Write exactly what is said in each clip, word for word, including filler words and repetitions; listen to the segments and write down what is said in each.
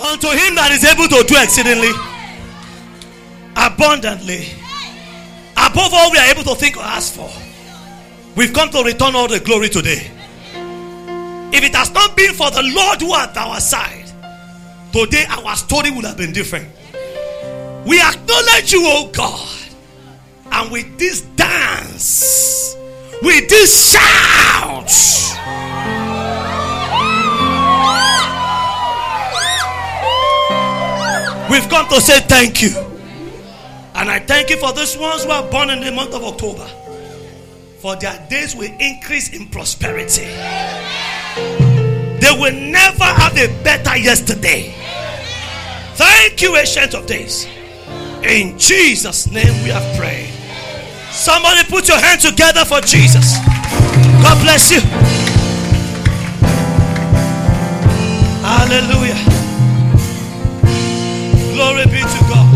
Unto him that is able to do exceedingly, abundantly, above all we are able to think or ask for. We've come to return all the glory today. If it has not been for the Lord who at our side, today our story would have been different. We acknowledge you, oh God. And with this dance, with this shout, we've come to say thank you. And I thank you for these ones who are born in the month of October. For their days will increase in prosperity. They will never have a better yesterday. Thank you, Ancient of Days. In Jesus' name we have prayed. Somebody put your hands together for Jesus. God bless you. Hallelujah. Glory be to God.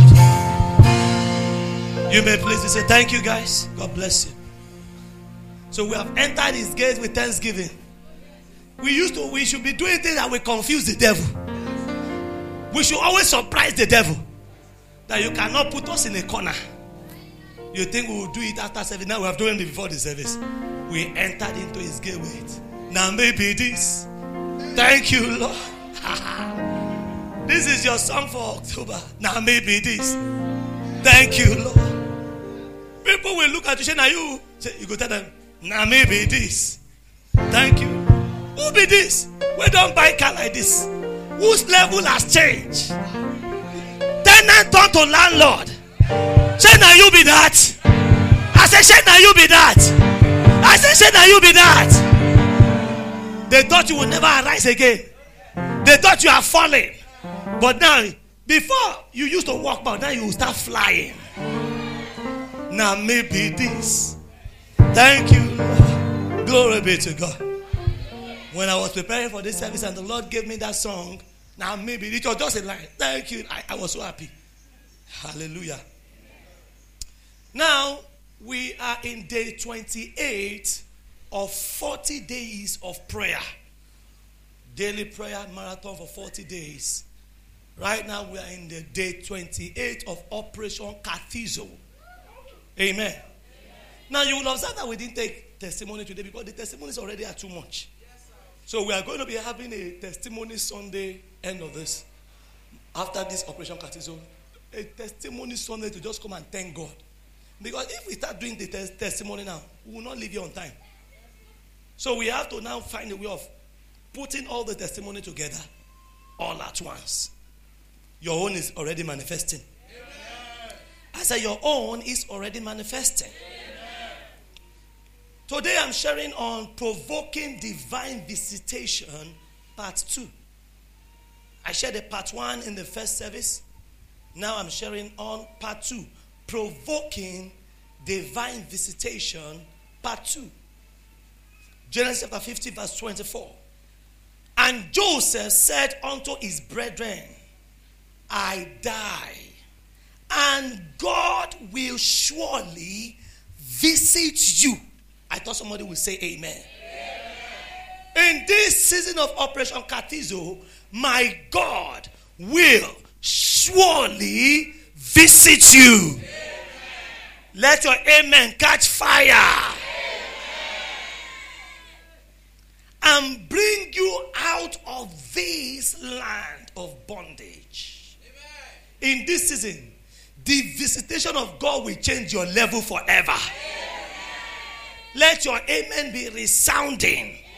You may please say thank you, guys. God bless you. So we have entered his gates with thanksgiving. We used to, we should be doing things that will confuse the devil. We should always surprise the devil. That you cannot put us in a corner. You think we will do it after service. Now we have done it before the service. We entered into his gate with, now maybe this. Thank you, Lord. This is your song for October. Now maybe this. Thank you, Lord. People will look at you and say, now you, say, you go tell them, now maybe this. Thank you. Who be this? We don't buy car like this. Whose level has changed? Tenant turn to landlord. Say now you be that. I say, say now you be that. I say, say now you be that. They thought you would never arise again. They thought you are falling. But now, before you used to walk, but now you will start flying. Now maybe this. Thank you, Lord. Glory be to God. When I was preparing for this service and the Lord gave me that song, now maybe it was just a line. Thank you. I, I was so happy. Hallelujah. Now, we are in day twenty-eight of forty days of prayer. Daily prayer marathon for forty days. Right now, we are in the day twenty-eight of Operation Katizo. Amen. Amen. Now, you will observe that we didn't take testimony today because the testimonies already are too much. So we are going to be having a testimony Sunday end of this. After this Operation Katizo, a testimony Sunday to just come and thank God. Because if we start doing the tes- testimony now, we will not leave you on time. So we have to now find a way of putting all the testimony together all at once. Your own is already manifesting. Amen. I said your own is already manifesting. Amen. Today I'm sharing on provoking divine visitation part two. I shared the part one in the first service. Now I'm sharing on part two. Provoking divine visitation part two. Genesis chapter fifty verse twenty-four. And Joseph said unto his brethren, I die, and God will surely visit you. I thought somebody would say amen. Amen. In this season of Operation Katizo, my God will surely visit you. Amen. Let your amen catch fire. Amen. And bring you out of this land of bondage. Amen. In this season, the visitation of God will change your level forever. Amen. Let your amen be resounding. Amen.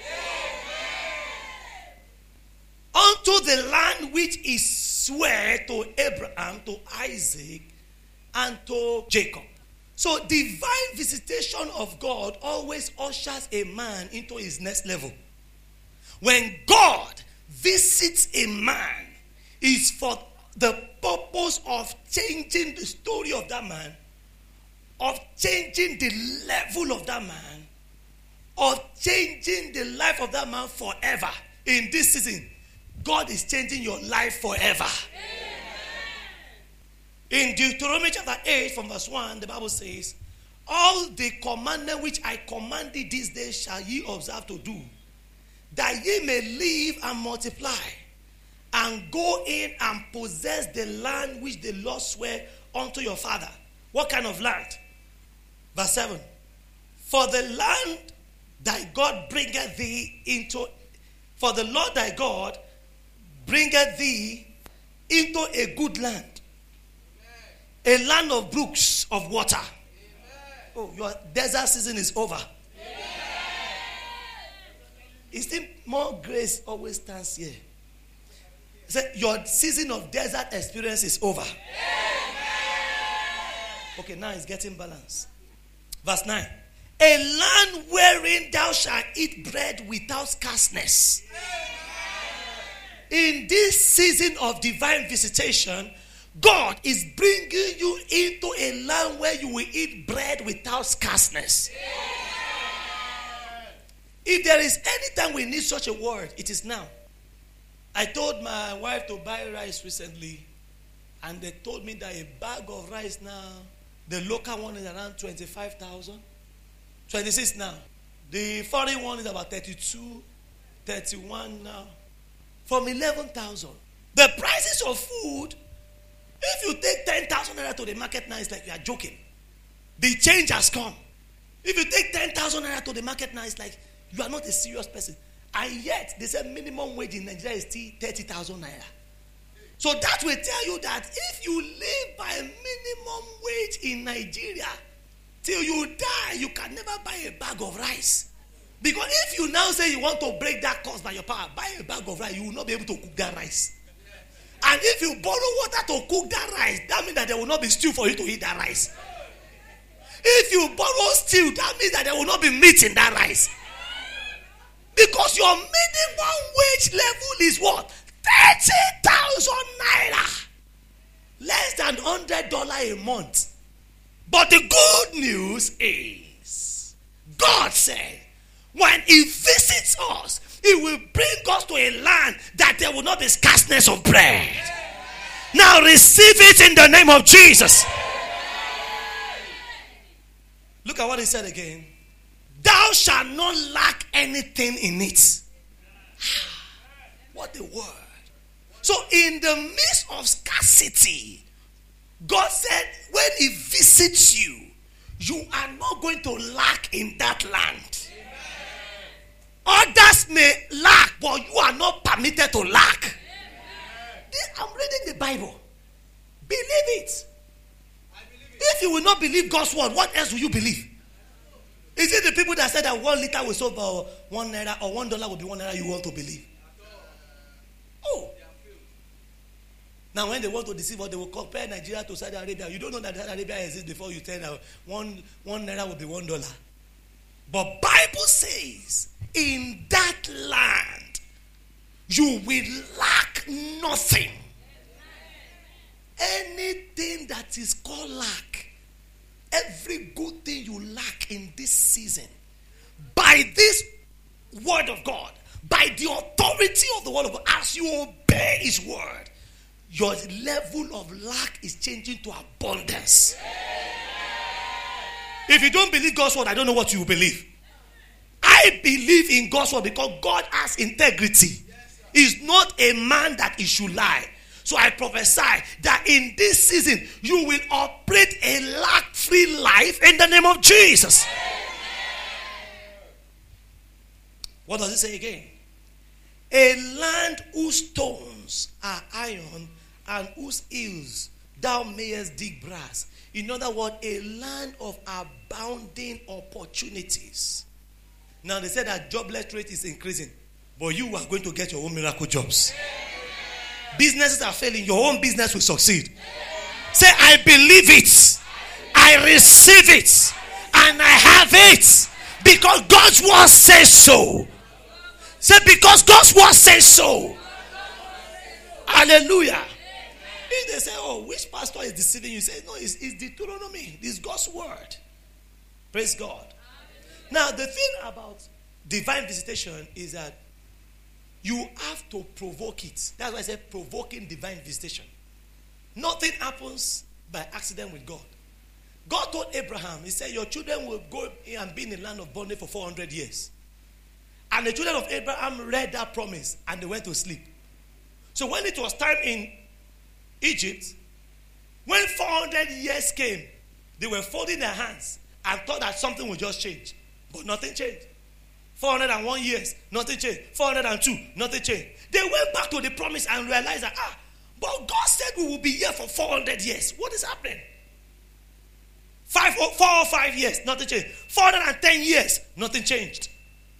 Unto the land which is swear to Abraham, to Isaac, and to Jacob. So divine visitation of God always ushers a man into his next level. When God visits a man, it's for the purpose of changing the story of that man, of changing the level of that man, of changing the life of that man forever. In this season, God is changing your life forever. Amen. In Deuteronomy chapter eight from verse one, the Bible says, all the commandment which I command thee this day shall ye observe to do, that ye may live and multiply, and go in and possess the land which the Lord sware unto your father. What kind of land? Verse seven. For the land thy God bringeth thee into, for the Lord thy God bringeth thee into a good land, a land of brooks of water. Oh, your desert season is over. Is it more grace always stands here? Say, your season of desert experience is over. Okay, now it's getting balanced. Verse nine. A land wherein thou shalt eat bread without scarceness. In this season of divine visitation, God is bringing you into a land where you will eat bread without scarceness. If there is any time we need such a word, it is now. I told my wife to buy rice recently, and they told me that a bag of rice now, the local one is around twenty-five thousand. twenty-six now. The foreign one is about thirty-two, thirty-one now. From eleven thousand. The prices of food, if you take ten thousand naira to the market now, it's like you are joking. The change has come. If you take ten thousand naira to the market now, it's like you are not a serious person. And yet, they say minimum wage in Nigeria is still thirty thousand naira. So that will tell you that if you live by a minimum wage in Nigeria, till you die, you can never buy a bag of rice. Because if you now say you want to break that cost by your power, buy a bag of rice, you will not be able to cook that rice. And if you borrow water to cook that rice, that means that there will not be stew for you to eat that rice. If you borrow stew, that means that there will not be meat in that rice. Because your minimum wage level is what? thirty thousand naira. Less than one hundred dollars a month. But the good news is, God said, when he visits us, he will bring us to a land that there will not be scarceness of bread. Now receive it in the name of Jesus. Look at what he said again. Thou shalt not lack anything in it. What a word. So in the midst of scarcity, God said when he visits you, you are not going to lack in that land. Amen. Others may lack, but you are not permitted to lack. I'm reading the Bible. Believe it. I believe it. If you will not believe God's word, what else will you believe? Is it the people that said that one liter will sell for one naira or one dollar will be one naira you want to believe? Oh. Now when they want to deceive us, they will compare Nigeria to Saudi Arabia. You don't know that Saudi Arabia exists before you tell that one, one naira will be one dollar. But Bible says, in that land, you will lack nothing. Anything that is called lack, every good thing you lack in this season, by this word of God, by the authority of the word of God, as you obey his word, your level of lack is changing to abundance. If you don't believe God's word, I don't know what you believe. I believe in God's word because God has integrity. He's not a man that he should lie. So I prophesy that in this season, you will operate a lack-free life in the name of Jesus. What does it say again? A land whose stones are iron and whose hills thou mayest dig brass. In other words, a land of abounding opportunities. Now they said that jobless rate is increasing, but you are going to get your own miracle jobs. Businesses are failing, your own business will succeed. Say, I believe it, I receive it, and I have it because God's word says so. Say, because God's word says so. Hallelujah. If they say, oh, which pastor is deceiving you? Say, no, it's, it's Deuteronomy. It's God's word. Praise God. Now, the thing about divine visitation is that you have to provoke it. That's why I said provoking divine visitation. Nothing happens by accident with God. God told Abraham, he said, your children will go and be in the land of bondage for four hundred years. And the children of Abraham read that promise and they went to sleep. So when it was time in Egypt, when four hundred years came, they were folding their hands and thought that something would just change. But nothing changed. four hundred one years, nothing changed. four hundred two, nothing changed. They went back to the promise and realized that, ah, but God said we will be here for four hundred years. What is happening? Five, four or five years, nothing changed. four hundred ten years, nothing changed.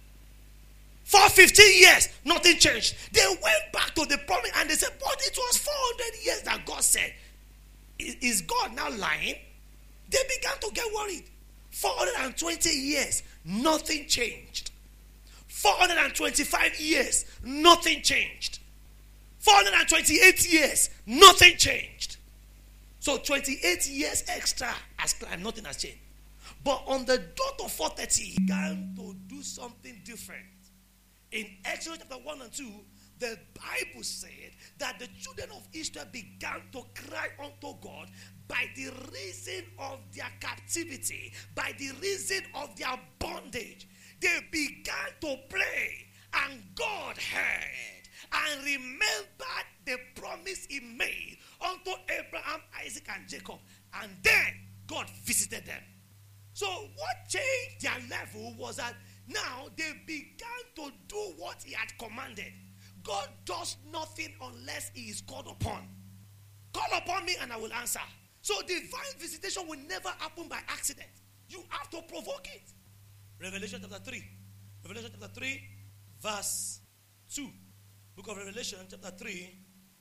four hundred fifteen years, nothing changed. They went back to the promise and they said, but it was four hundred years that God said. Is God now lying? They began to get worried. four hundred twenty years, nothing changed. four hundred twenty-five years, nothing changed. four hundred twenty-eight years, nothing changed. So twenty-eight years extra has climbed, nothing has changed. But on the dot of four thirty, he began to do something different. In Exodus chapter one and two, the Bible said that the children of Israel began to cry unto God by the reason of their captivity, by the reason of their bondage. They began to pray, and God heard and remembered the promise he made unto Abraham, Isaac, and Jacob. And then God visited them. So what changed their level was that now they began to do what he had commanded. God does nothing unless he is called upon. Call upon me and I will answer. So divine visitation will never happen by accident. You have to provoke it. Revelation chapter three. Revelation chapter three, verse two. Book of Revelation chapter three.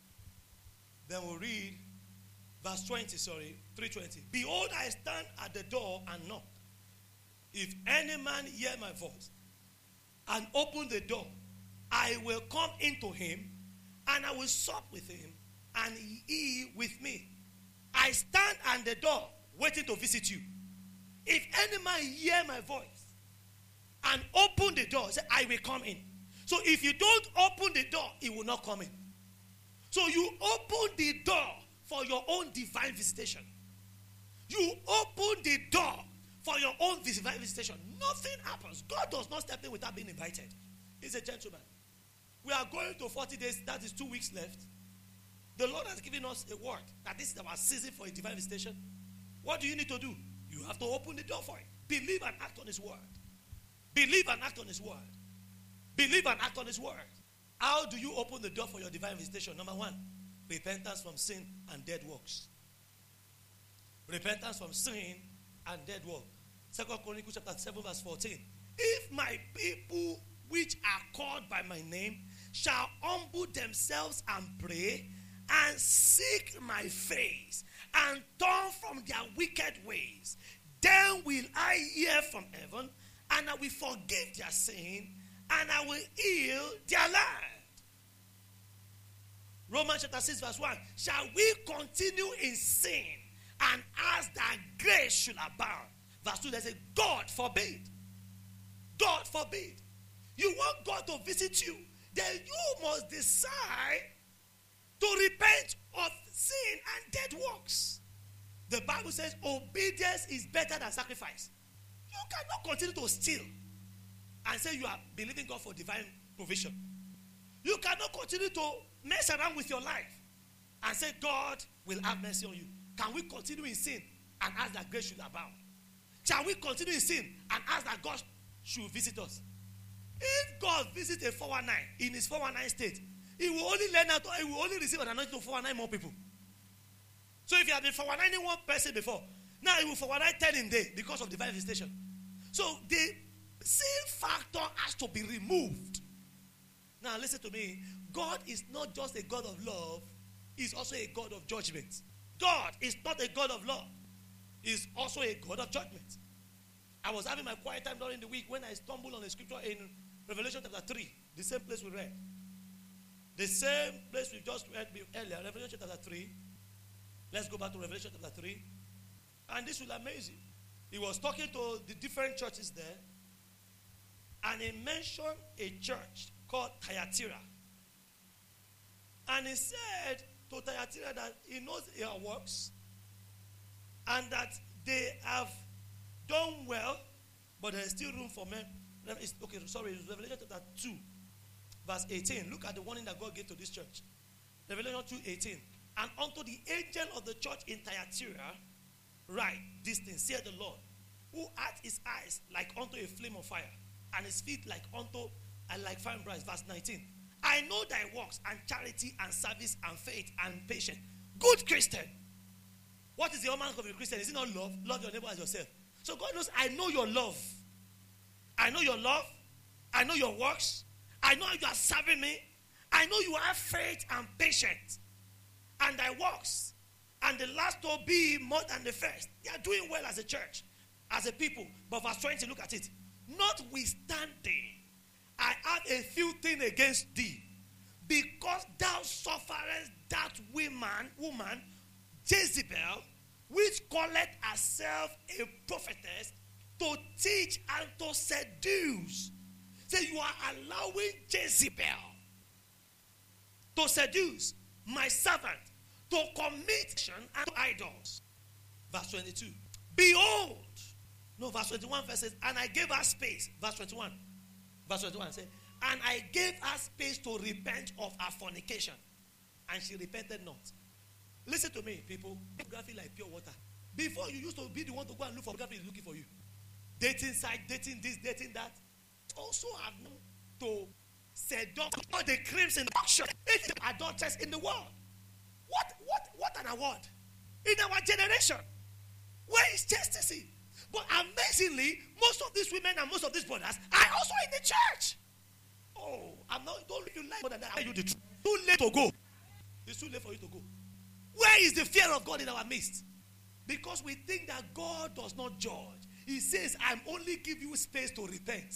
Then we'll read verse twenty, sorry, three twenty. Behold, I stand at the door and knock. If any man hear my voice and open the door, I will come into him, and I will sup with him, and he with me. I stand at the door, waiting to visit you. If any man hear my voice and open the door, say, I will come in. So if you don't open the door, he will not come in. So you open the door for your own divine visitation. You open the door for your own divine visitation. Nothing happens. God does not step in without being invited. He's a gentleman. We are going to forty days. That is two weeks left. The Lord has given us a word that this is our season for a divine visitation. What do you need to do? You have to open the door for it. Believe and act on his word. Believe and act on his word. Believe and act on his word. How do you open the door for your divine visitation? Number one, repentance from sin and dead works. Repentance from sin and dead work. Second Chronicles chapter seven verse fourteen. If my people which are called by my name shall humble themselves and pray and seek my face and turn from their wicked ways, then will I hear from heaven, and I will forgive their sin, and I will heal their land. Romans chapter six verse one. Shall we continue in sin and ask that grace should abound? Verse two, they say, God forbid. God forbid. You want God to visit you, then you must decide to repent of sin and dead works. The Bible says obedience is better than sacrifice. You cannot continue to steal and say you are believing God for divine provision. You cannot continue to mess around with your life and say God will have mercy on you. Can we continue in sin and ask that grace should abound? Shall we continue in sin and ask that God should visit us? If God visits a four one nine in his four one nine state, he will only learn how to, he will only receive an anointing to four one nine more people. So if you have been four one nine one person before, now he will four one nine ten in day because of divine visitation. So the sin factor has to be removed. Now listen to me. God is not just a God of love, he's also a God of judgment. God is not a God of love. He's also a God of judgment. I was having my quiet time during the week when I stumbled on a scripture in Revelation chapter three, the same place we read. The same place we just read earlier, Revelation chapter three. Let's go back to Revelation chapter three. And this will amaze you. He was talking to the different churches there. And he mentioned a church called Thyatira. And he said to Thyatira that he knows their works and that they have done well, but there is still room for men. Okay, sorry, it's Revelation chapter two, verse eighteen. Look at the warning that God gave to this church. Revelation two eighteen. And unto the angel of the church in Thyatira, write this thing, saith the Lord, who hath his eyes like unto a flame of fire, and his feet like unto and like fine brass. Verse nineteen. I know thy works, and charity, and service, and faith, and patience. Good Christian. What is the hallmark of a Christian? Is it not love? Love your neighbor as yourself. So God knows, I know your love. I know your love. I know your works. I know you are serving me. I know you have faith and patience. And thy works. And the last will be more than the first. They are doing well as a church, as a people. But verse twenty, look at it. Notwithstanding, I have a few things against thee, because thou sufferest that woman, woman, Jezebel, which calleth herself a prophetess, to teach and to seduce. So you are allowing Jezebel to seduce my servant, to commit and idols. Verse twenty-two. Behold. No, verse twenty-one verse says, and I gave her space. Verse twenty-one. Verse twenty-one says, and I gave her space to repent of her fornication. And she repented not. Listen to me, people. Pornography like pure water. Before you used to be the one to go and look for pornography, looking for you. Dating site, dating this, dating that. Also have known to seduce all the crimes in the auction. It's the adulteress in the world. What, what, what an award. In our generation. Where is chastity? But amazingly, most of these women and most of these brothers are also in the church. Oh, I'm not, don't you like more than that. I tell you the truth. Too late to go. It's too late for you to go. Where is the fear of God in our midst? Because we think that God does not judge. He says, I'm only give you space to repent.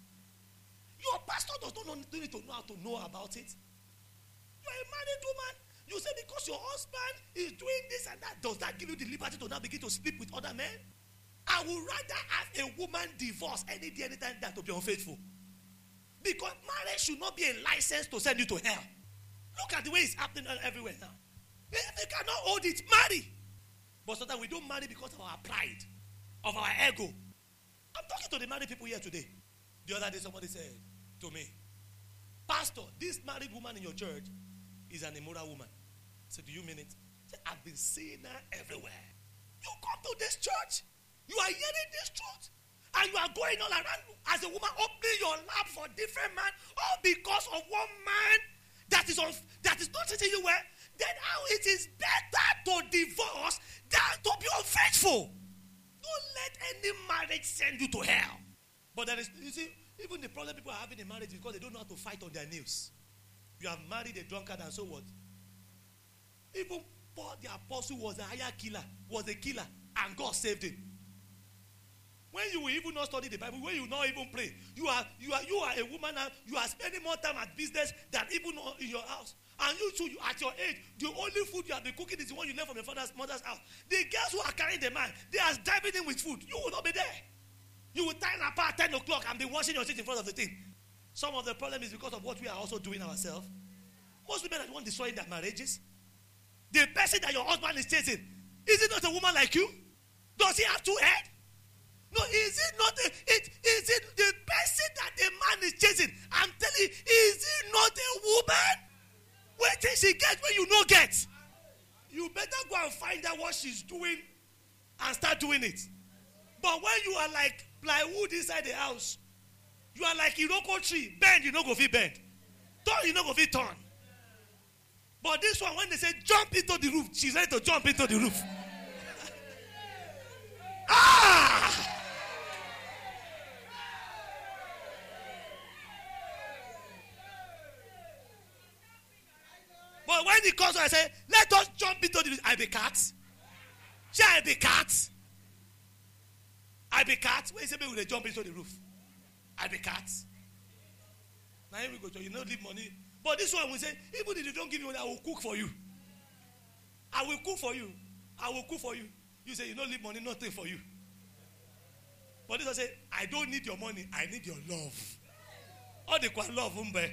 Your pastor does not need to know how to know about it. You're a married woman. You say because your husband is doing this and that, does that give you the liberty to now begin to sleep with other men? I would rather have a woman divorce any day, anytime than to be unfaithful. Because marriage should not be a license to send you to hell. Look at the way it's happening everywhere now. If you cannot hold it, marry. But sometimes we don't marry because of our pride, of our ego. I'm talking to the married people here today. The other day somebody said to me, Pastor, this married woman in your church is an immoral woman. I said, do you mean it? I said, I've been seeing her everywhere. You come to this church, you are hearing this truth, and you are going all around as a woman, opening your lap for different men, all because of one man that is on, that is not treating you well. Then how it is better to divorce than to be unfaithful. Don't let any marriage send you to hell. But there is, you see, even the problem people are having in marriage is because they don't know how to fight on their knees. You have married a drunkard and so what? Even Paul the apostle was a higher killer, was a killer, and God saved him. When you will even not study the Bible, when you will not even pray, you are you are you are a woman and you are spending more time at business than even in your house. And you too, at your age, the only food you have been cooking is the one you left from your father's mother's house. The girls who are carrying the man, they are driving in with food. You will not be there. You will time apart at ten o'clock and be washing your teeth in front of the thing. Some of the problem is because of what we are also doing ourselves. Most women are the ones destroying their marriages. The person that your husband is chasing, is it not a woman like you? Does he have two heads? No, is it not a, it, is it the person that the man is chasing? I'm telling you, is it not a woman? Wait till she gets where you no get. You better go and find out what she's doing and start doing it. But when you are like plywood inside the house, you are like Iroko tree. Bend, you no go fit bend. Turn, you no go fit turn. But this one, when they say jump into the roof, she's ready to jump into the roof. Ah! But when he comes, I say, let us jump into the roof. I be cat. Shall I be cat? I be cat. When you say, we will jump into the roof. I be cat. Now here we go. You don't leave money. But this one will say, even if you don't give me money, I will cook for you. I will cook for you. I will cook for you. You say, you don't leave money, nothing for you. But this one say, I don't need your money. I need your love. All the quite love, umbe.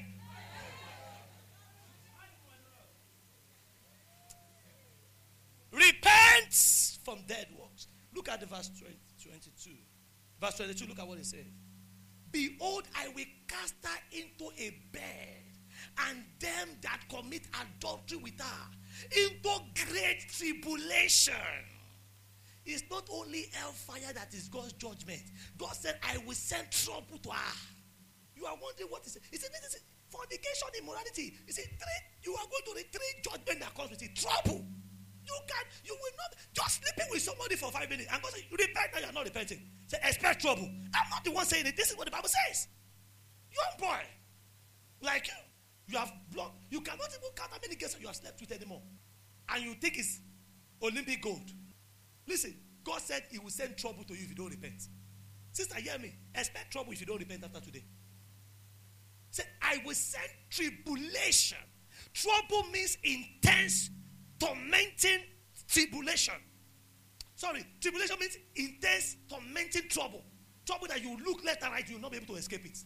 Repent from dead works. Look at the verse twenty-two. Verse twenty-two, look at what it says. Behold, I will cast her into a bed, and them that commit adultery with her into great tribulation. It's not only hellfire that is God's judgment. God said, I will send trouble to her. You are wondering what is it? He said, this is fornication, immorality. He said, three, you are going to the three judgment that comes with it. Trouble. You can, you will not, just sleeping with somebody for five minutes and God says, you repent and you are not repenting. Say, expect trouble. I'm not the one saying it. This is what the Bible says. Young boy, like you, you have blocked, you cannot even count how many girls you have slept with anymore. And you think it's Olympic gold. Listen, God said he will send trouble to you if you don't repent. Sister, hear me. Expect trouble if you don't repent after today. Say, I will send tribulation. Trouble means intense, tormenting tribulation. Sorry, tribulation means intense, tormenting trouble. Trouble that you look left and right, you will not be able to escape it.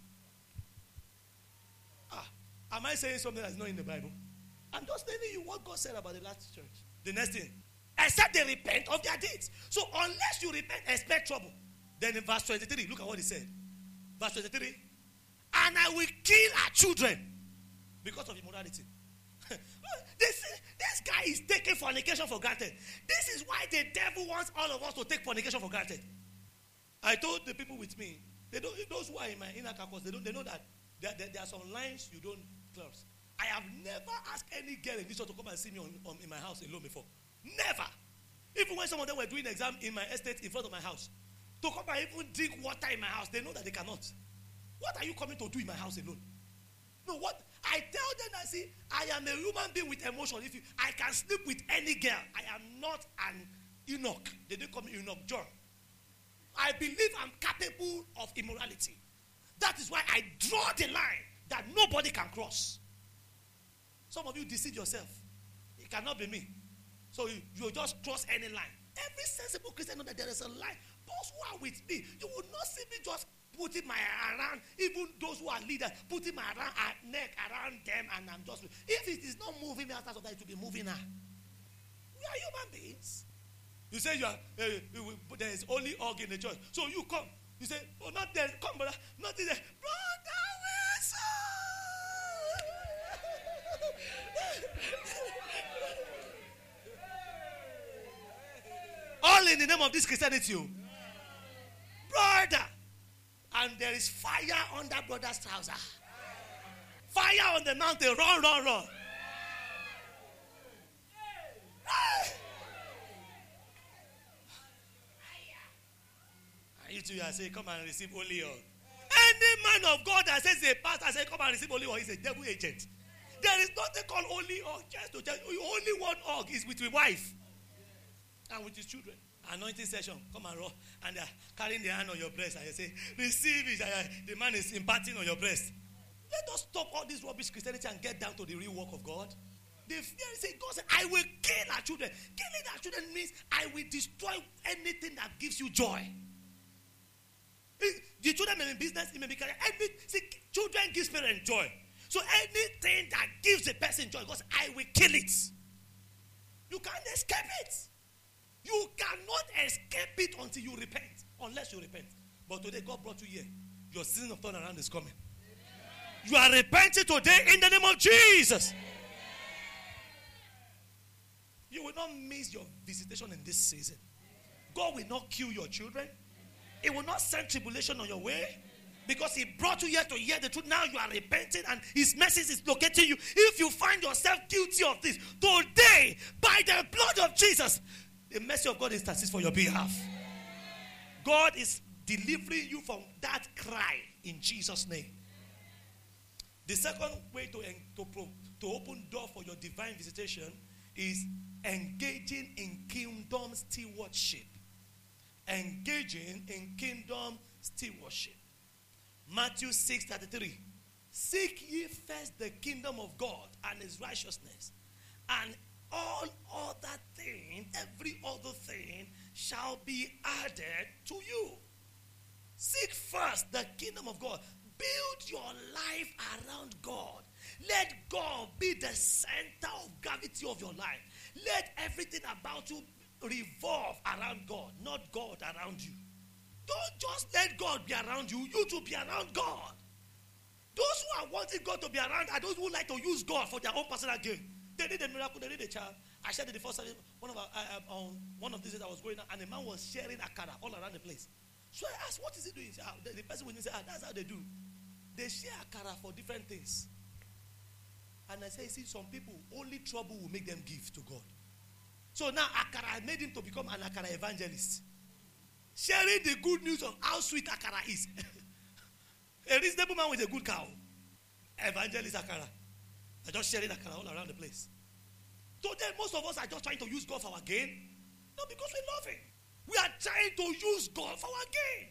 Ah, am I saying something that's not in the Bible? I'm just telling you what God said about the last church. The next thing, except they repent of their deeds. So unless you repent, expect trouble. Then in verse twenty-three, look at what he said. Verse twenty-three, and I will kill our children because of immorality. this, this guy is taking fornication for granted. This is why the devil wants all of us to take fornication for granted. I told the people with me, they don't, those who are in my inner caucus, they don't, they know that there, there, there are some lines you don't cross. I have never asked any girl in this church to come and see me on, on, in my house alone before. Never. Even when some of them were doing exam in my estate in front of my house, to come and even drink water in my house, they know that they cannot. What are you coming to do in my house alone? No, what I tell them, I see, I am a human being with emotion. If you, I can sleep with any girl. I am not an Enoch. They didn't call me Enoch John. I believe I'm capable of immorality. That is why I draw the line that nobody can cross. Some of you deceive yourself. It cannot be me. So you, you just cross any line. Every sensible Christian knows that there is a line. Those who are with me, you will not see me just putting my around, even those who are leaders, putting my around, uh, neck around them, and I'm just, if it is not moving me after that, it will be moving her. We are human beings. You say you are, uh, there is only hug in the church. So you come. You say, oh, not there. Come, brother. Not there. Brother Wilson. All in the name of this Christianity. You. Brother. And there is fire on that brother's trouser. Fire on the mountain. Run, run, run. And you two are saying, come and receive only oil. Any man of God that says a pastor say, come and receive only oil is a devil agent. There is nothing called only oil. Just to tell you, only one oil is with your wife and with his children. Anointing session, come and roll, and they're carrying their hand on your breast, and you say, receive it. The man is imparting on your breast. Let us stop all this rubbish Christianity and get down to the real work of God. The fear is saying, God said, I will kill our children. Killing our children means I will destroy anything that gives you joy. The children may be in business, it may be career. Any, see, children give parents joy. So anything that gives a person joy, God said, I will kill it. You can't escape it. You cannot escape it until you repent. Unless you repent. But today God brought you here. Your season of turnaround is coming. Amen. You are repenting today in the name of Jesus. Amen. You will not miss your visitation in this season. God will not kill your children. He will not send tribulation on your way. Because he brought you here to hear the truth. Now you are repenting and his message is locating you. If you find yourself guilty of this, today, by the blood of Jesus, the mercy of God intercedes for your behalf. God is delivering you from that cry in Jesus' name. The second way to, to, to open door for your divine visitation is engaging in kingdom stewardship. Engaging in kingdom stewardship. Matthew six thirty-three. Seek ye first the kingdom of God and his righteousness, and all other things, every other thing shall be added to you. Seek first the kingdom of God. Build your life around God. Let God be the center of gravity of your life. Let everything about you revolve around God, not God around you. Don't just let God be around you. You to be around God. Those who are wanting God to be around are those who like to use God for their own personal gain. They need a miracle, they need a child. I shared it the first time, one of our, uh, um, one of these days I was going out, and a man was sharing akara all around the place. So I asked, what is he doing? Said, ah, the, the person within said, ah, that's how they do. They share akara for different things. And I say, see, some people, only trouble will make them give to God. So now akara made him to become an akara evangelist. Sharing the good news of how sweet akara is. A reasonable man with a good cow. Evangelist akara. They're just sharing akara all around the place. So then most of us are just trying to use God for our gain. No, because we love him. We are trying to use God for our gain.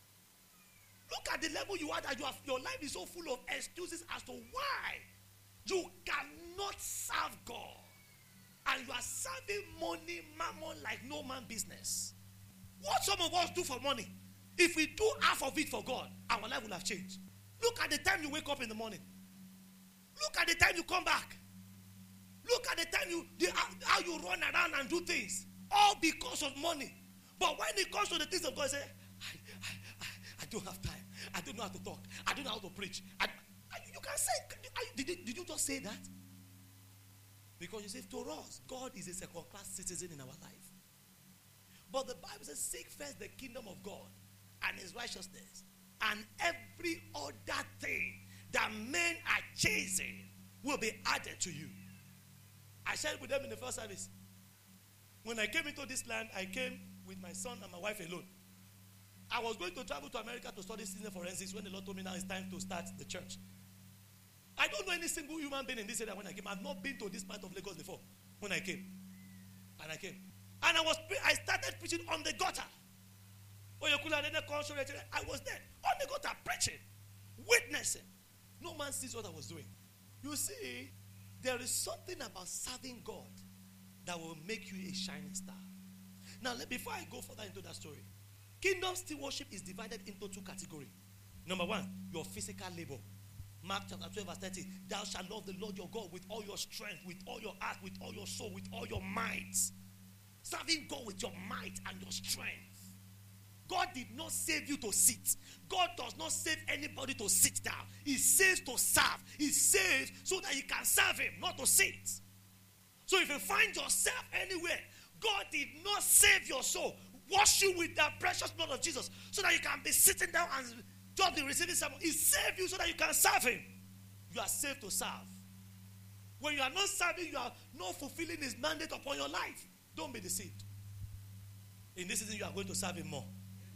Look at the level you are that you have, your life is so full of excuses as to why you cannot serve God. And you are serving money, mammon like no man business. What some of us do for money, if we do half of it for God, our life will have changed. Look at the time you wake up in the morning. Look at the time you come back. Look at the time you, the, how you run around and do things. All because of money. But when it comes to the things of God, you say, I, I, I, I don't have time. I don't know how to talk. I don't know how to preach. I, I, you can say, I, did, you, did you just say that? Because you say, to us, God is a second-class citizen in our life. But the Bible says, seek first the kingdom of God and his righteousness, and every other thing that men are chasing will be added to you. I shared with them in the first service. When I came into this land, I came with my son and my wife alone. I was going to travel to America to study citizen forensics when the Lord told me now it's time to start the church. I don't know any single human being in this area when I came. I've not been to this part of Lagos before when I came. And I came. And I was I started preaching on the gutter. I was there on the gutter preaching, witnessing. No man sees what I was doing. You see, there is something about serving God that will make you a shining star. Now, before I go further into that story, kingdom stewardship is divided into two categories. Number one, your physical labor. Mark chapter twelve, verse thirty. Thou shalt love the Lord your God with all your strength, with all your heart, with all your soul, with all your might. Serving God with your might and your strength. God did not save you to sit. God does not save anybody to sit down. He saves to serve. He saves so that you can serve him, not to sit. So if you find yourself anywhere, God did not save your soul. Wash you with the precious blood of Jesus so that you can be sitting down and just be receiving sermon. He saved you so that you can serve him. You are saved to serve. When you are not serving, you are not fulfilling his mandate upon your life. Don't be deceived. In this season, you are going to serve him more.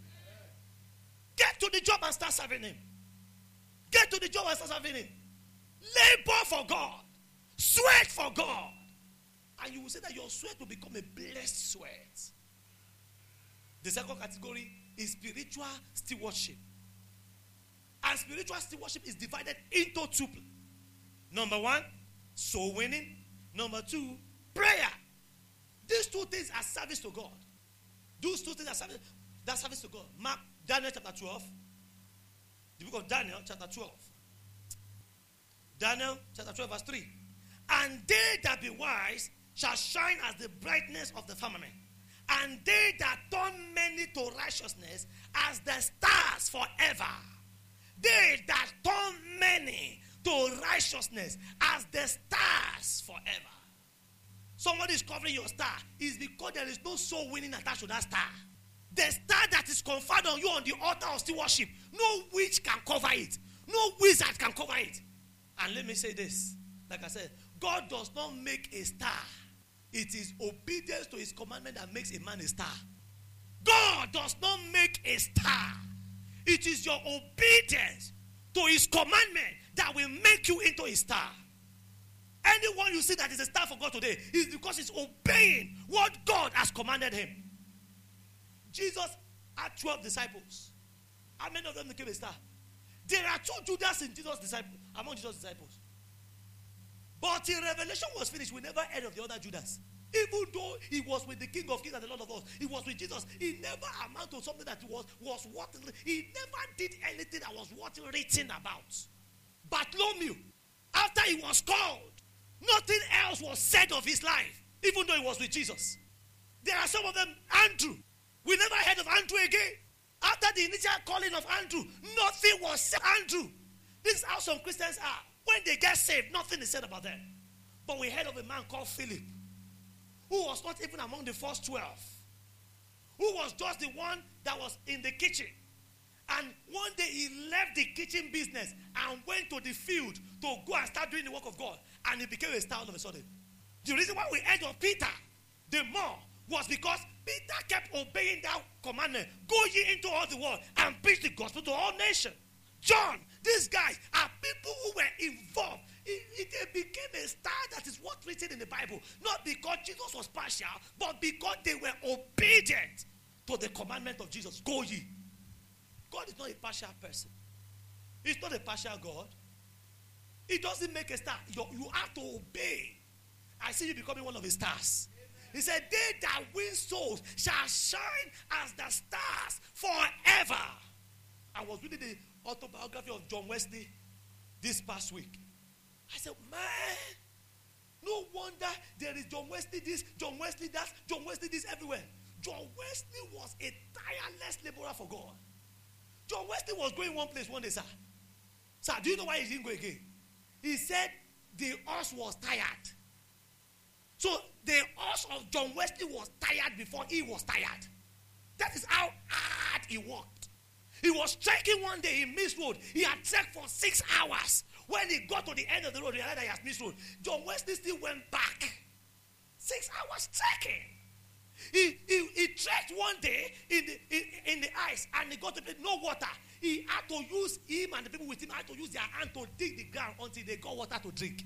Get to the job and start serving him. Get to the job and start serving him. Labor for God. Sweat for God. And you will say that your sweat will become a blessed sweat. The second category is spiritual stewardship. And spiritual stewardship is divided into two. Number one, soul winning. Number two, prayer. These two things are service to God. Those two things are service, that's service to God. Mark, Daniel chapter twelve. The book of Daniel chapter twelve. Daniel chapter twelve verse three. And they that be wise shall shine as the brightness of the firmament. And they that turn many to righteousness as the stars forever. They that turn many to righteousness as the stars forever. Somebody is covering your star. It's because there is no soul winning attached to that star. The star that is conferred on you on the altar of stewardship, no witch can cover it. No wizard can cover it. And let me say this. Like I said, God does not make a star. It is obedience to his commandment that makes a man a star. God does not make a star. It is your obedience to his commandment that will make you into a star. Anyone you see that is a star for God today is because he's obeying what God has commanded him. Jesus had twelve disciples. How many of them became a star? There are two Judas in Jesus' disciples, among Jesus' disciples. But till Revelation was finished, we never heard of the other Judas. Even though he was with the King of Kings and the Lord of Lords, he was with Jesus. He never amounted to something that was, was what he never did anything that was worth written about. Bartholomew, after he was called, nothing else was said of his life, even though he was with Jesus. There are some of them, Andrew. We never heard of Andrew again. After the initial calling of Andrew, nothing was said. Andrew. This is how some Christians are. When they get saved, nothing is said about them. But we heard of a man called Philip, who was not even among the first twelve, who was just the one that was in the kitchen. And one day he left the kitchen business and went to the field to go and start doing the work of God. And he became a star all of a sudden. The reason why we heard of Peter the more was because Peter kept obeying that commandment. Go ye into all the world and preach the gospel to all nations. John, these guys are people who were involved. It, it, it became a star that is what's written in the Bible. Not because Jesus was partial, but because they were obedient to the commandment of Jesus. Go ye. God is not a partial person. He's not a partial God. He doesn't make a star. You, you have to obey. I see you becoming one of his stars. He said, they that win souls shall shine as the stars forever. I was reading the autobiography of John Wesley this past week. I said, man, no wonder there is John Wesley this, John Wesley that, John Wesley this everywhere. John Wesley was a tireless laborer for God. John Wesley was going one place one day, sir. Sir, do you know why he didn't go again? He said the horse was tired. So the horse of John Wesley was tired before he was tired. That is how hard he worked. He was trekking one day, he missed road. He had trekked for six hours. When he got to the end of the road, he realized that he had missed road. John Wesley still went back. Six hours trekking. He, he, he trekked one day in the, in, in the ice and he got to place no water. He had to use, him and the people with him had to use their hand to dig the ground until they got water to drink.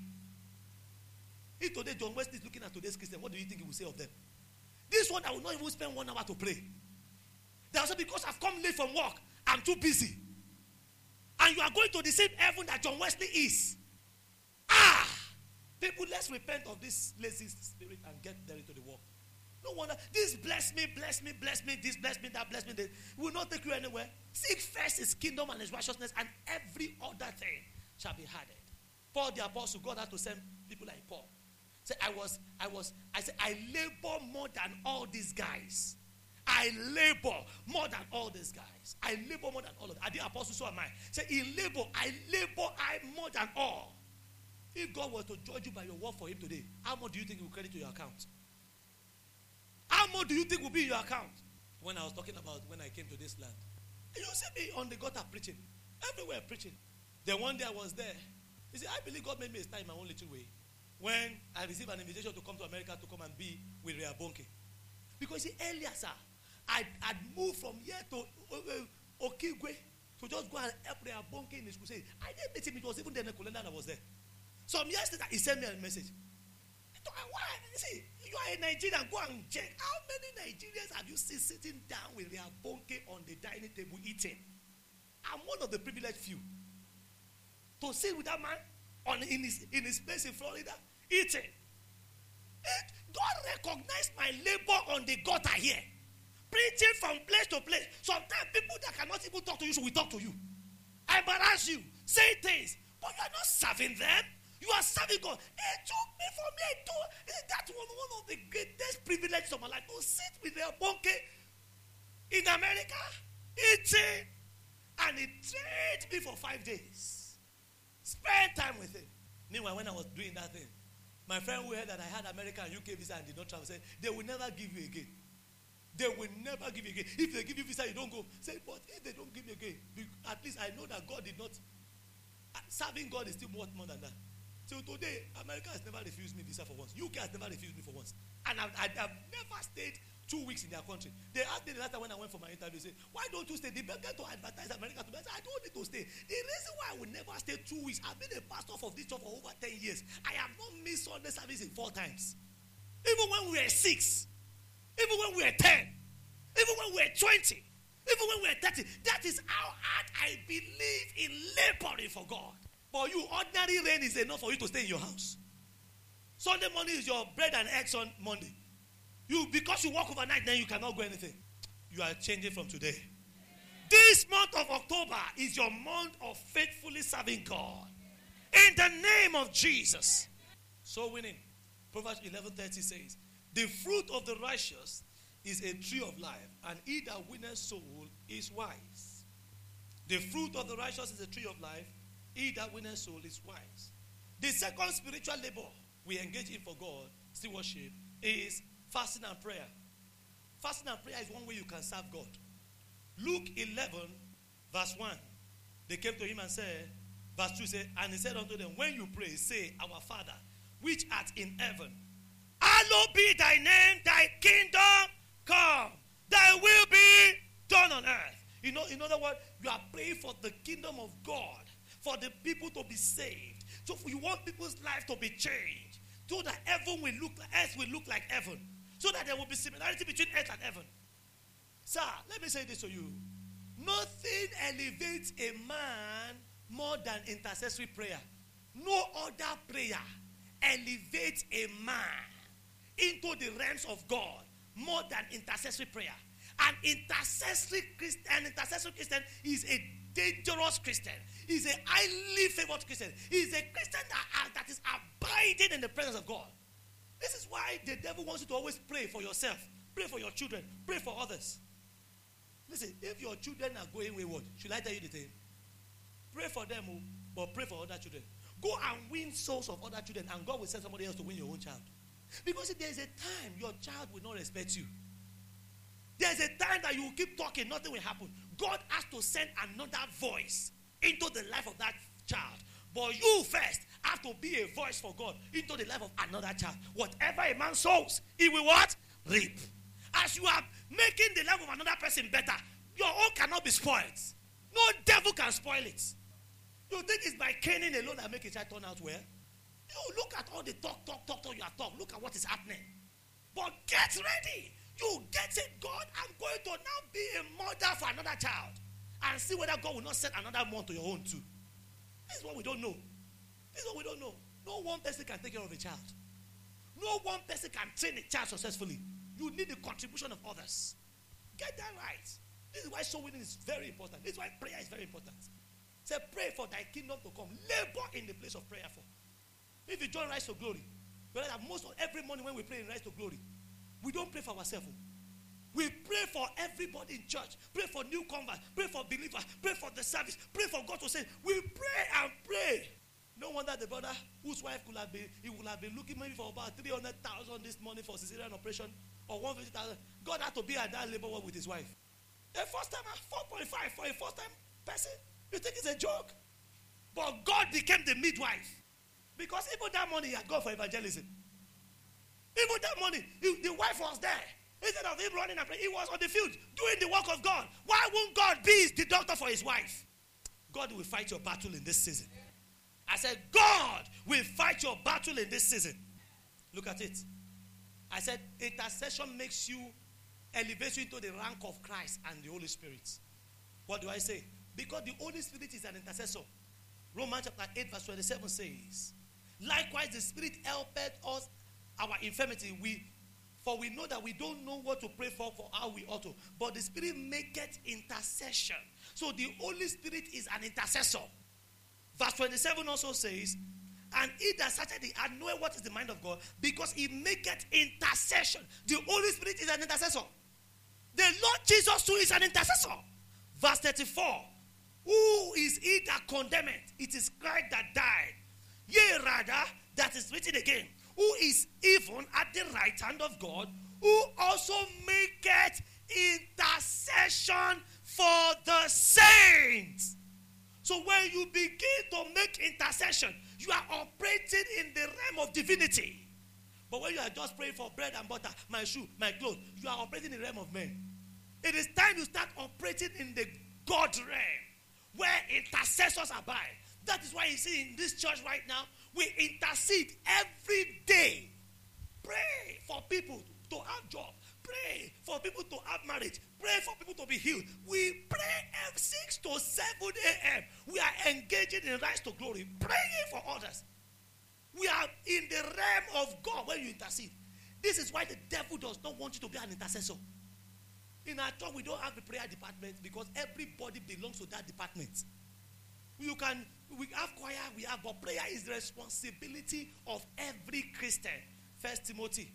If today John Wesley is looking at today's Christian, what do you think he will say of them? This one, I will not even spend one hour to pray. They will say, because I've come late from work, I'm too busy. And you are going to the same heaven that John Wesley is. Ah! People, let's repent of this lazy spirit and get there into the work. No wonder, this bless me, bless me, bless me, this bless me, that bless me, that will not take you anywhere. Seek first his kingdom and his righteousness, and every other thing shall be added. Paul the apostle, God had to send people like Paul. Say, I was, I was, I said, I labor more than all these guys. I labor more than all these guys. I labor more than all of them. Are the apostles, so am I. Say, in labor, I labor I more than all. If God was to judge you by your work for him today, how much do you think he will credit to your account? How much do you think will be in your account? When I was talking about when I came to this land, you see me on the gutter preaching. Everywhere preaching. Then one day I was there. You see, I believe God made me a star in my own little way. When I received an invitation to come to America to come and be with Rea Bonke. Because see, earlier, sir, I'd, I'd moved from here to uh, Okigwe to just go and help Rea Bonke in his crusade. I didn't meet him. It was even then Kolenda that was there. Some years later, he sent me a message. He told me, why? See, you are a Nigerian. Go and check. How many Nigerians have you seen sitting down with Rea Bonke on the dining table eating? I'm one of the privileged few. To sit with that man on, in, his, in his place in Florida, eating. And God recognized my labor on the gutter here. Preaching from place to place. Sometimes people that cannot even talk to you, so we talk to you. Embarrass you. Say things. But you are not serving them. You are serving God. It took me for me to. That was one of the greatest privileges of my life. To sit with Rea Bonke in America, eating, and he trained me for five days. Spend time with him. Meanwhile, when I was doing that thing, my friend who heard that I had America and U K visa and did not travel said, they will never give you again. They will never give you again. If they give you visa, you don't go. Say, but if they don't give you again, at least I know that God did not. Serving God is still worth more than that. So today, America has never refused me visa for once. U K has never refused me for once. And I've, I've never stayed two weeks in their country. They asked me the last time when I went for my interview, they said, why don't you stay? They began to advertise America to me. I said, I don't need to stay. The reason why I will never stay two weeks, I've been a pastor of this church for over ten years. I have not missed Sunday service in four times. Even when we were six, even when we were ten, even when we were twenty, even when we were thirty. That is how hard I believe in laboring for God. But you, ordinary rain is enough for you to stay in your house. Sunday morning is your bread and eggs on Monday. You, because you work overnight, then you cannot go anything. You are changing from today. This month of October is your month of faithfully serving God. In the name of Jesus. So winning. Proverbs eleven thirty says, the fruit of the righteous is a tree of life, and he that winneth soul is wise. The fruit of the righteous is a tree of life. He that winneth soul is wise. The second spiritual labor we engage in for God, still worship, is fasting and prayer. Fasting and prayer is one way you can serve God. Luke eleven, verse one. They came to him and said, verse two said, and he said unto them, when you pray, say, Our Father, which art in heaven, hallowed be thy name, thy kingdom come, thy will be done on earth. You know, in other words, you are praying for the kingdom of God, for the people to be saved. So you want people's life to be changed, so that heaven will look, earth will look like heaven, so that there will be similarity between earth and heaven. Sir, let me say this to you. Nothing elevates a man more than intercessory prayer. No other prayer elevates a man into the realms of God more than intercessory prayer. An intercessory Christian, an intercessory Christian is a dangerous Christian. He's a highly favored Christian. He's a Christian that, that is abiding in the presence of God. This is why the devil wants you to always pray for yourself, pray for your children, pray for others. Listen, if your children are going wayward, should I tell you the thing? Pray for them, but pray for other children. Go and win souls of other children, and God will send somebody else to win your own child. Because if there is a time your child will not respect you, there's a time that you will keep talking, nothing will happen. God has to send another voice into the life of that child. But you first have to be a voice for God into the life of another child. Whatever a man sows, he will what? Reap. As you are making the life of another person better, your own cannot be spoiled. No devil can spoil it. You think it's by caning alone that make a child turn out well? You look at all the talk, talk, talk, talk you have talked. Look at what is happening. But get ready. You get it, God, I'm going to now be a mother for another child. And see whether God will not send another one to your own too. This is what we don't know. This is what we don't know. No one person can take care of a child. No one person can train a child successfully. You need the contribution of others. Get that right. This is why soul winning is very important. This is why prayer is very important. Say, pray for thy kingdom to come. Labor in the place of prayer for. If you join Rise to Glory, you know that most of every morning when we pray in Rise to Glory, we don't pray for ourselves. We pray for everybody in church. Pray for new converts. Pray for believers. Pray for the service. Pray for God to say, we pray and pray. No wonder the brother whose wife could have been, he would have been looking maybe for about three hundred thousand this morning for cesarean operation, or one hundred fifty thousand. God had to be at that labor work with his wife. The first time, four point five for a first time person. You think it's a joke? But God became the midwife. Because even that money he had gone for evangelism. Even that money, he, the wife was there. Instead of him running and praying, he was on the field doing the work of God. Why won't God be the doctor for his wife? God will fight your battle in this season. I said, God will fight your battle in this season. Look at it. I said, intercession makes you, elevates you into the rank of Christ and the Holy Spirit. What do I say? Because the Holy Spirit is an intercessor. Romans chapter eight verse twenty-seven says, likewise the Spirit helpeth us our infirmity. We, for we know that we don't know what to pray for, for how we ought to. But the Spirit maketh intercession. So the Holy Spirit is an intercessor. Verse twenty-seven also says, and he that searcheth the heart knoweth what is the mind of God, because he maketh intercession. The Holy Spirit is an intercessor. The Lord Jesus too is an intercessor. Verse thirty-four, who is he that condemneth? It is Christ that died. Yea, rather, that is written again, who is even at the right hand of God, who also maketh intercession for the saints. So when you begin to make intercession, you are operating in the realm of divinity. But when you are just praying for bread and butter, my shoe, my clothes, you are operating in the realm of men. It is time you start operating in the God realm, where intercessors abide. That is why you see in this church right now, we intercede every day. Pray for people to have jobs. Pray for people to have marriage. Pray for people to be healed. We pray every six to seven a.m. We are engaging in Rise to Glory, praying for others. We are in the realm of God when you intercede. This is why the devil does not want you to be an intercessor. In our church, we don't have a prayer department because everybody belongs to that department. You can, we have choir, we have, but prayer is the responsibility of every Christian. First Timothy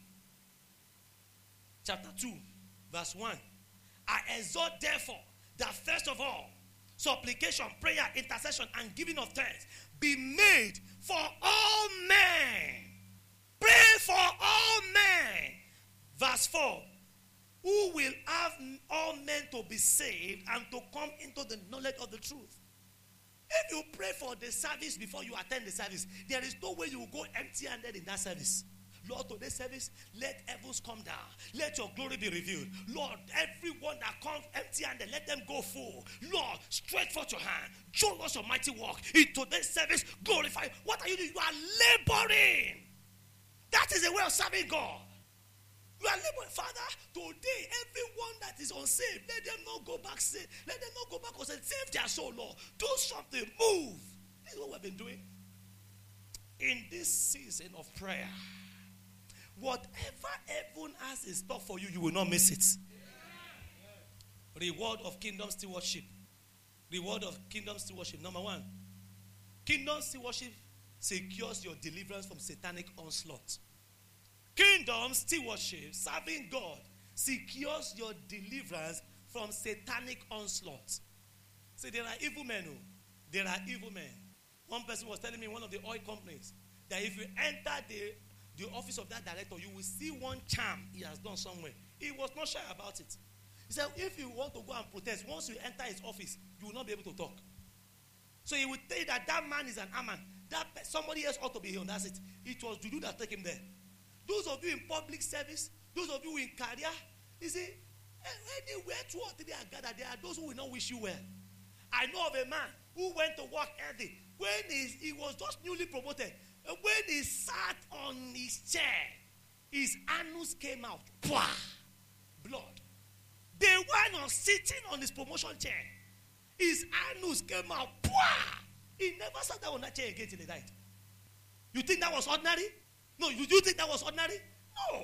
chapter two, verse one. I exhort therefore that first of all, supplication, prayer, intercession, and giving of thanks be made for all men. Pray for all men. Verse four. Who will have all men to be saved and to come into the knowledge of the truth. If you pray for the service before you attend the service, there is no way you will go empty-handed in that service. Lord, today's service, let heavens come down. Let your glory be revealed. Lord, everyone that comes empty-handed, let them go full. Lord, stretch forth your hand. Show us your mighty work. In today's service, glorify. What are you doing? You are laboring. That is a way of serving God. You are laboring. Father, today, everyone that is unsaved, let them not go back saved. Let them not go back and say, save their soul, Lord. Do something. Move. This is what we've been doing. In this season of prayer, whatever heaven has in store for you, you will not miss it. Reward of kingdom stewardship. Reward of kingdom stewardship. Number one, kingdom stewardship secures your deliverance from satanic onslaught. Kingdom stewardship, serving God, secures your deliverance from satanic onslaught. See, there are evil men. Oh. There are evil men. One person was telling me in one of the oil companies that if you enter the the office of that director, you will see one charm he has done somewhere. He was not shy about it. He said, if you want to go and protest, once you enter his office, you will not be able to talk. So he would tell you that that man is an Aman. That somebody else ought to be here, and that's it. It was Juju that took him there. Those of you in public service, those of you in career, you see, anywhere two or three are gathered, there are those who will not wish you well. I know of a man who went to work early. When he, he was just newly promoted, when he sat on his chair, his anus came out. Pwah! Blood. The one was sitting on his promotion chair. His anus came out. Pwah! He never sat down on that chair again till he died. You think that was ordinary? No, you do think that was ordinary? No.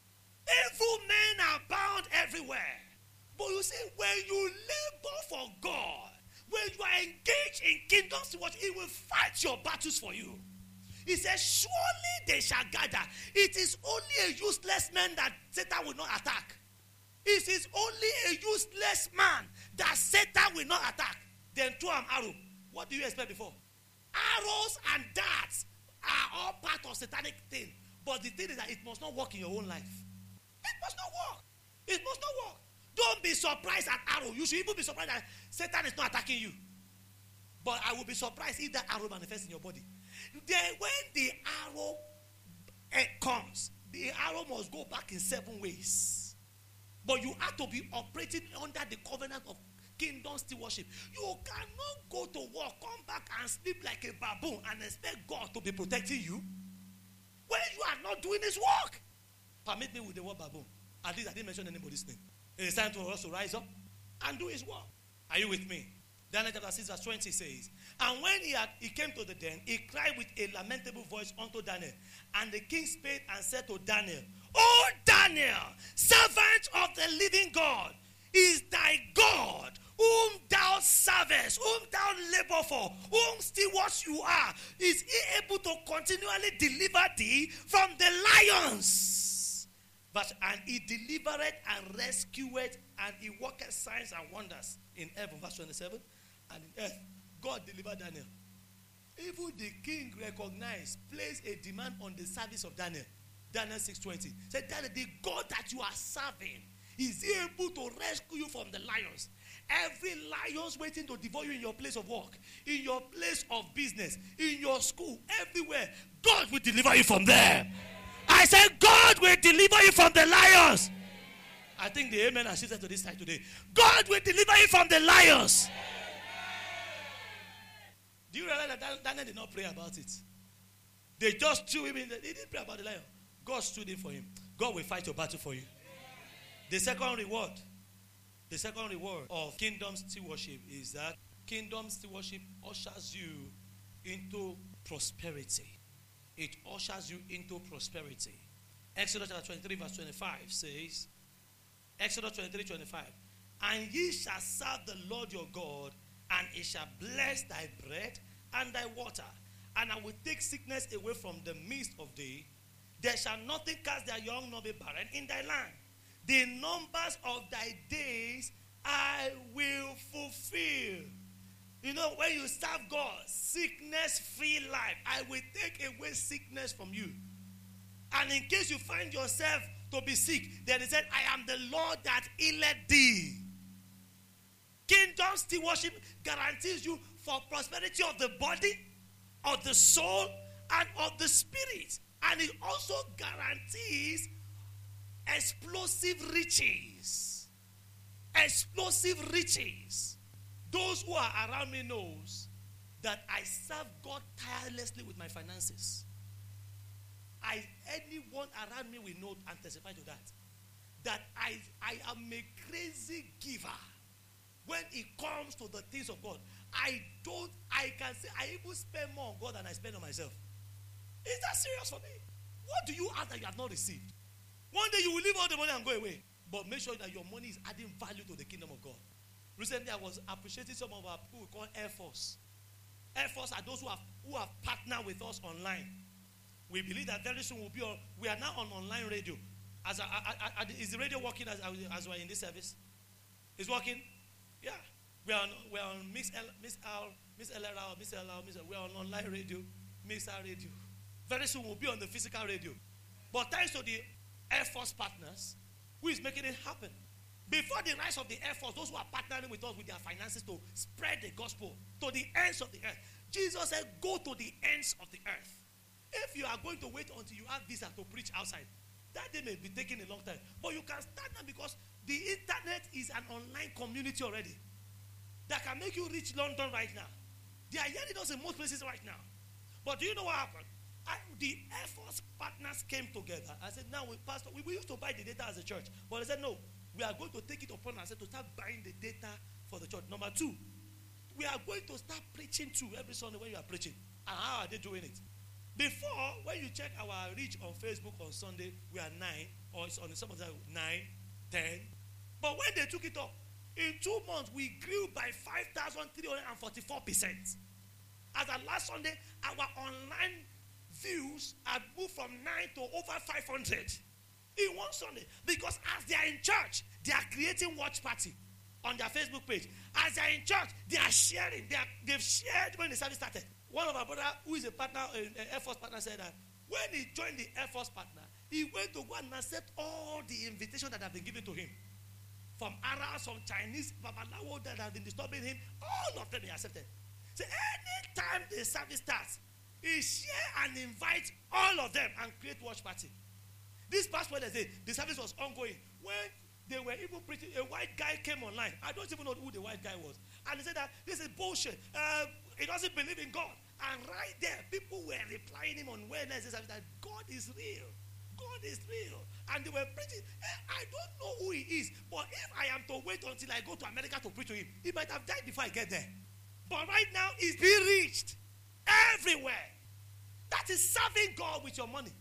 Evil men are bound everywhere. But you see, when you labor for God, when you are engaged in kingdom stewardship, He will fight your battles for you. He says, surely they shall gather. It is only a useless man that Satan will not attack. It is only a useless man that Satan will not attack. Then throw an arrow. What do you expect before? Arrows and darts are all part of satanic thing. But the thing is that it must not work in your own life. It must not work. It must not work. Don't be surprised at arrow. You should even be surprised that Satan is not attacking you. But I will be surprised if that arrow manifests in your body. Then when the arrow uh, comes, the arrow must go back in seven ways. But you have to be operating under the covenant of kingdom stewardship. You cannot go to work, come back and sleep like a baboon and expect God to be protecting you when you are not doing His work. Permit me with the word baboon. At least I didn't mention anybody's name. It is time for us to rise up and do His work. Are you with me? Daniel chapter six verse twenty says, and when he had he came to the den, he cried with a lamentable voice unto Daniel. And the king spake and said to Daniel, O Daniel, servant of the living God, is thy God, whom thou servest, whom thou labor for, whom stewards you are, is he able to continually deliver thee from the lions? But and he delivered and rescued, and he worked signs and wonders in heaven. Verse twenty-seven. And in earth, God delivered Daniel. Even the king recognized, placed a demand on the service of Daniel. Daniel six twenty. Said, Daniel, the God that you are serving is able to rescue you from the lions. Every lion's waiting to devour you in your place of work, in your place of business, in your school, everywhere. God will deliver you from there. I said, God will deliver you from the lions. I think the amen has shifted to this side today. God will deliver you from the lions. Do you realize that Daniel did not pray about it? They just threw him in. The, they didn't pray about the lion. God stood in for him. God will fight your battle for you. The second reward, the second reward of kingdom stewardship is that kingdom stewardship ushers you into prosperity. It ushers you into prosperity. Exodus chapter twenty-three verse twenty-five says, Exodus twenty-three twenty-five, and ye shall serve the Lord your God, and he shall bless thy bread and thy water. And I will take sickness away from the midst of thee. There shall nothing cast thy young nor be barren in thy land. The numbers of thy days I will fulfill. You know, when you serve God, sickness-free life, I will take away sickness from you. And in case you find yourself to be sick, then he said, I am the Lord that healeth thee. Kingdom stewardship guarantees you for prosperity of the body, of the soul, and of the spirit. And it also guarantees explosive riches. Explosive riches. Those who are around me knows that I serve God tirelessly with my finances. I, anyone around me will know and testify to that. That I, I am a crazy giver. When it comes to the things of God, I don't, I can say, I even spend more on God than I spend on myself. Is that serious for me? What do you ask that you have not received? One day you will leave all the money and go away. But make sure that your money is adding value to the kingdom of God. Recently, I was appreciating some of our people we call Air Force. Air Force are those who have who have partnered with us online. We believe that very soon we'll be on. We are now on online radio. As I, I, I, is the radio working as as we're in this service? It's working. Yeah, we are on, we are on Miss L, Miss L, Miss L R L, Miss L R, Miss L. We are on online radio, Miss R radio. Very soon we'll be on the physical radio. But thanks to the Air Force partners, who is making it happen. Before the rise of the Air Force, those who are partnering with us with their finances to spread the gospel to the ends of the earth. Jesus said, go to the ends of the earth. If you are going to wait until you have visa to preach outside, that day may be taking a long time. But you can start now because the internet is an online community already that can make you reach London right now. They are hearing us in most places right now. But do you know what happened? I, the Air Force partners came together. I said, now, we, Pastor, we, we used to buy the data as a church. But they said, no, we are going to take it upon ourselves to start buying the data for the church. Number two, we are going to start preaching too every Sunday when you are preaching. And how are they doing it? Before, when you check our reach on Facebook on Sunday, we are nine, or it's on some of them nine, ten. But when they took it up, in two months, we grew by five thousand three hundred forty-four percent. As of last Sunday, our online views have moved from nine to over five hundred in one Sunday. Because as they are in church, they are creating watch party on their Facebook page. As they are in church, they are sharing. They are, they've shared when the service started. One of our brother, who is a partner, an Air Force partner, said that when he joined the Air Force partner, he went to go and accept all the invitations that have been given to him. From Arabs, from Chinese, Babalawo that have been disturbing him, all of them he accepted. So anytime the service starts, he share and invite all of them and create watch party. This past Wednesday, the service was ongoing. When they were even preaching, a white guy came online. I don't even know who the white guy was. And he said that this is bullshit. Uh, he doesn't believe in God. And right there, people were replying him on Wednesday service that God is real. God is real. And they were preaching. I don't know who he is. But if I am to wait until I go to America to preach to him, he might have died before I get there. But right now, he's being reached everywhere. That is serving God with your money.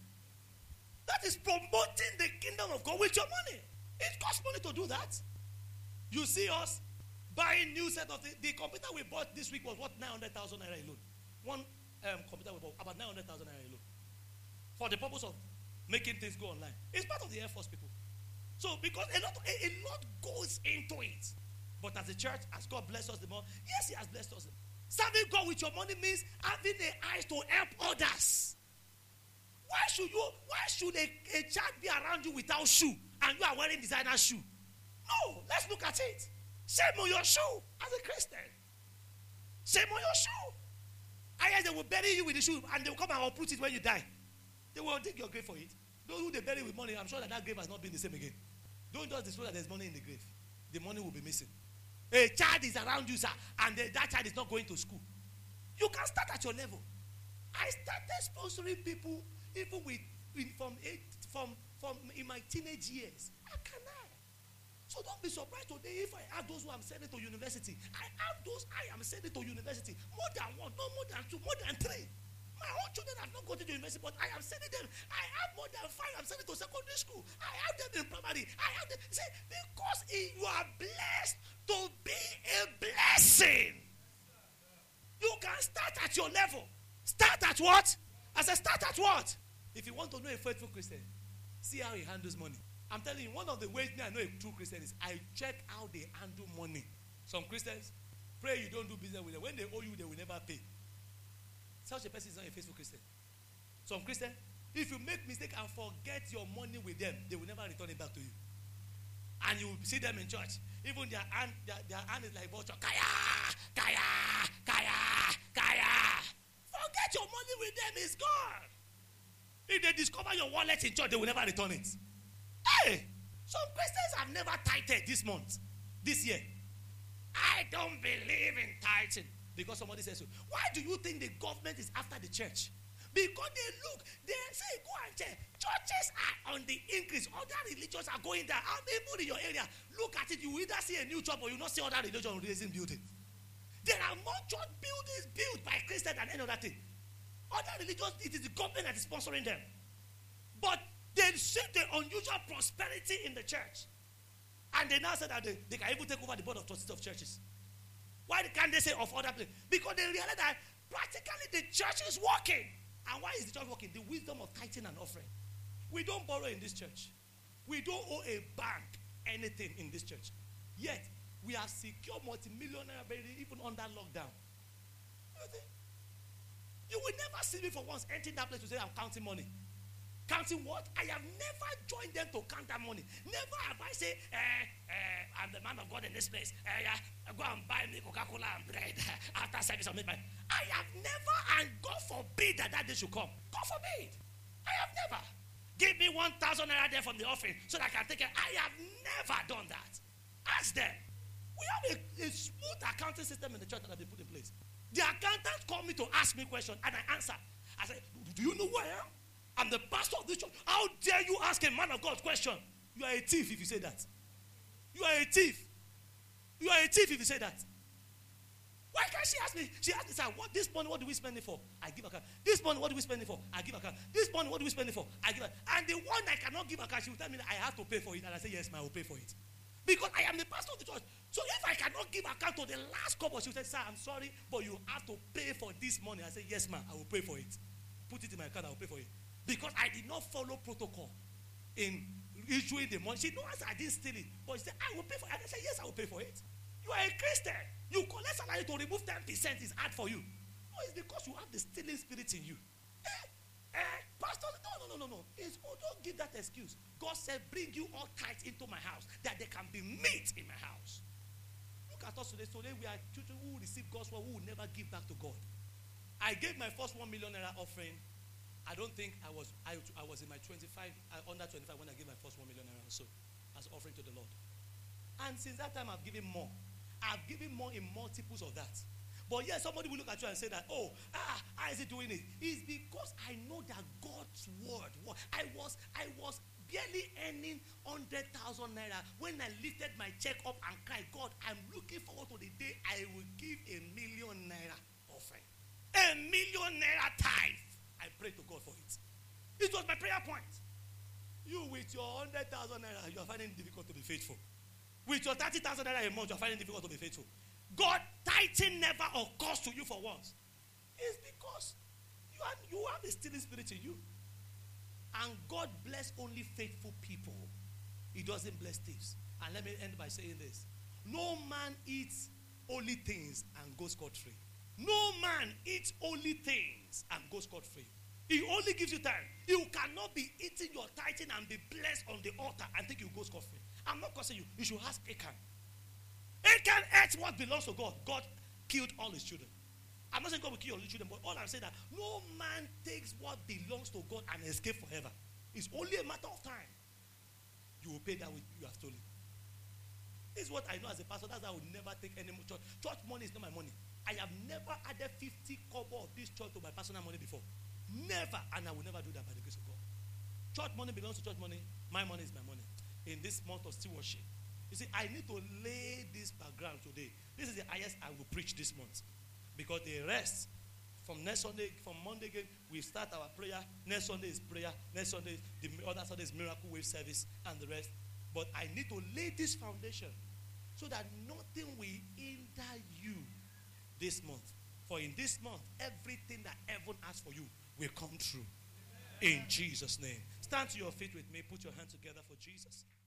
That is promoting the kingdom of God with your money. It costs money to do that. You see us buying new set of the, the computer we bought this week was what, nine hundred thousand naira alone. One um, computer we bought about nine hundred thousand naira alone. For the purpose of making things go online. It's part of the Air Force people. So because a lot, a, a lot goes into it. But as a church, as God bless us the more, yes, he has blessed us. Serving God with your money means having the eyes to help others. Why should you, why should a, a child be around you without shoe and you are wearing designer shoe? No, let's look at it. Shame on your shoe as a Christian. Shame on your shoe. I guess they will bury you with the shoe and they will come and uproot it when you die. They will dig your grave for it. Those who they bury with money, I'm sure that that grave has not been the same again. Don't just disclose that there's money in the grave. The money will be missing. A child is around you, sir, and the, that child is not going to school. You can start at your level. I started sponsoring people even with, with from eight, from from in my teenage years. How can I? So don't be surprised today if I have those who I'm sending to university. I have those I am sending to university. More than one, no more than two, more than three. My own children have not gone to the university, but I am sending them. I have more than five. I'm sending to secondary school. I have them in primary. I have them. See, because you are blessed to be a blessing. You can start at your level. Start at what? I said, start at what? If you want to know a faithful Christian, see how he handles money. I'm telling you, one of the ways I know a true Christian is I check how they handle money. Some Christians, Pray you don't do business with them. When they owe you, they will never pay. Such a person is not a faithful Christian. Some Christian, if you make mistake and forget your money with them, they will never return it back to you. And you see them in church. Even their hand, their, their hand is like vulture. Kaya, kaya, kaya, kaya. Forget your money with them, it's gone. If they discover your wallet in church, they will never return it. Hey, some Christians have never tithed this month, this year. I don't believe in tithing. Because somebody says so. Why do you think the government is after the church? Because they look, they say, go and check. Churches are on the increase. Other religions are going down. How people in your area, look at it. You either see a new church or you not see other religions raising buildings. There are more church buildings built by Christians than any other thing. Other religions, it is the government that is sponsoring them. But they see the unusual prosperity in the church. And they now say that they, they can even take over the board of trustees of churches. Why can't they say of other places? Because they realize that practically the church is working. And why is the church working? The wisdom of tithing and offering. We don't borrow in this church. We don't owe a bank anything in this church. Yet, we are secure multi-millionaire even under lockdown. You think? You will never see me for once entering that place to say I'm counting money. Counting what? I have never joined them to count that money. Never have I said, eh, eh, I'm the man of God in this place. Eh, yeah, go and buy me Coca-Cola and bread after service. I'll make my... I have never, and God forbid that that day should come. God forbid. I have never. Give me one thousand naira there from the offering so that I can take it. I have never done that. Ask them. We have a, a smooth accounting system in the church that has been put in place. The accountant called me to ask me questions and I answered. I said, do you know who I am? I'm the pastor of this church. How dare you ask a man of God a question? You are a thief if you say that. You are a thief. You are a thief if you say that. Why can't she ask me? She asked me, sir, what this money, what do we spend it for? I give account. This money, what do we spend it for? I give account. This money, what do we spend it for? I give account. And the one I cannot give account, she will tell me that I have to pay for it. And I say, yes, ma, I will pay for it. Because I am the pastor of the church. So if I cannot give account to the last couple, she will say, sir, I'm sorry, but you have to pay for this money. I say, yes, ma, I will pay for it. Put it in my account, I will pay for it. Because I did not follow protocol in issuing the money. She knows I didn't steal it. But she said, I will pay for it. And I said, yes, I will pay for it. You are a Christian. You collect salary to remove ten percent is hard for you. No, it's because you have the stealing spirit in you. Eh, eh, pastor, no, no, no, no, no. It's, oh, don't give that excuse. God said, bring you all tithes into my house, that there can be meat in my house. Look at us today. Today we are children who receive God's word, who will never give back to God. I gave my first one million naira offering. I don't think I was I, I was in my twenty-five, uh, under twenty-five when I gave my first one million naira or so as offering to the Lord. And since that time I've given more. I've given more in multiples of that. But yes, somebody will look at you and say that, oh, ah, how is he doing it? It's because I know that God's word. I was, I was barely earning one hundred thousand naira when I lifted my check up and cried, God, I'm looking forward to the day I will give a million naira offering. A million naira tithe. I prayed to God for it. It was my prayer point. You with your one hundred thousand naira, you are finding it difficult to be faithful. With your thirty thousand naira a month, you are finding it difficult to be faithful. God, tithing never occurs to you for once. It's because you, are, you have a stealing spirit in you. And God bless only faithful people. He doesn't bless thieves. And let me end by saying this. No man eats holy things and goes scot-free. No man eats holy things and goes scot-free. He only gives you time. You cannot be eating your tithing and be blessed on the altar and think you go scot-free. I'm not cursing you. You should ask Achan. Achan ate what belongs to God. God killed all his children. I'm not saying God will kill all his children, but all I'm saying that no man takes what belongs to God and escape forever. It's only a matter of time. You will pay that which you have stolen. This is what I know as a pastor. That's why I would never take any more church. Church money is not my money. I have never added fifty kobo of this church to my personal money before. Never. And I will never do that by the grace of God. Church money belongs to church money. My money is my money. In this month of stewardship. You see, I need to lay this background today. This is the highest I will preach this month. Because the rest, from next Sunday, from Monday again, we start our prayer. Next Sunday is prayer. Next Sunday, the other Sunday is miracle wave service and the rest. But I need to lay this foundation so that nothing will hinder you this month. For in this month, everything that heaven has for you will come true. In Jesus' name. Stand to your feet with me. Put your hands together for Jesus.